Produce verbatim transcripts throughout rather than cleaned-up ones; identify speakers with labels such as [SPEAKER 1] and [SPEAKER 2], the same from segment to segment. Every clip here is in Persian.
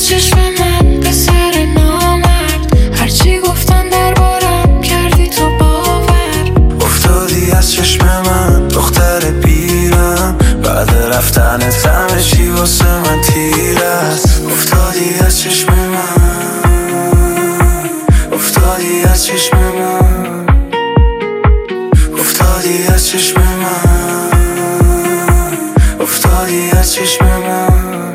[SPEAKER 1] از چشم من پسر نامرد، هرچی گفتن دربارم کردی تو باور.
[SPEAKER 2] افتادی از چشم من دختر پیرم، بعد رفتنت همه چی واسه من تیر است. افتادی از چشم من، افتادی از چشم من، افتادی از چشم من، افتادی از چشم من.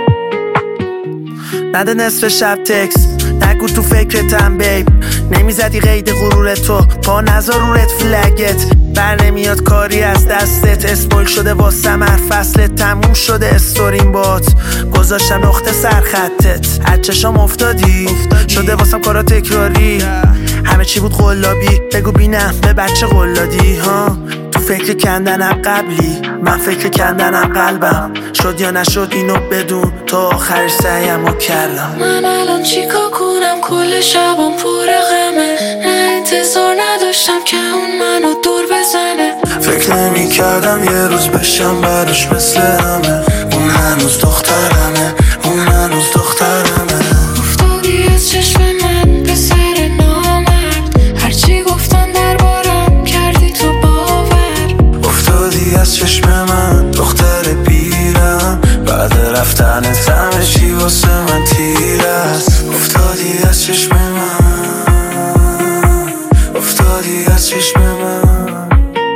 [SPEAKER 2] نده نصف شب تکس، نگو تو فکرتم بیب، نمیزدی قید غرور تو، پا نذار رو رد فلگت. بر نمیاد کاری از دستت، اسپویل شده واسم هر فصلت، تموم شده استوریم بات، گذاشتم نقطه سرخطت. از چشام افتادی, افتادی. شده واسم کارا تکراری، همه چی بود قلابی، بگو بینم به بچه قلادی ها. تو فکر کندنم قبلی، من فکر کندنم قلبم، شد یا نشد اینو بدون، تا آخرش سعیمو کردم.
[SPEAKER 1] من الان چیکار کنم؟ کل شبم پر غمه، نه انتظار نداشتم که اون منو دور بزنه.
[SPEAKER 2] فکر نمی کردم یه روز بشم بعدش مثل همه، اون هنوز دخترمه، اون هنوز دخترمه.
[SPEAKER 1] افتادی از چشم من پسر نامرد، هرچی گفتن دربارم کردی تو باور.
[SPEAKER 2] افتادی از چشم من دختر پیرم، بعد رفتنت همه چی واسه من تیر است. افتادی از چشم من، افتادی از چشم من،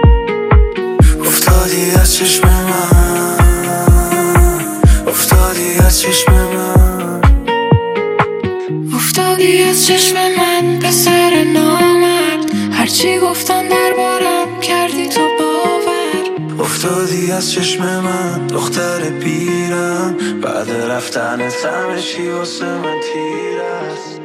[SPEAKER 2] افتادی از چشم من، افتادی از چشم من.
[SPEAKER 1] افتادی از چشم من پسر نامرد، هرچی گفتن دربارم کردی تو باور.
[SPEAKER 2] افتادی از چشم من دختر پیرم، بعد رفتنت همه چی واسه من تیر است.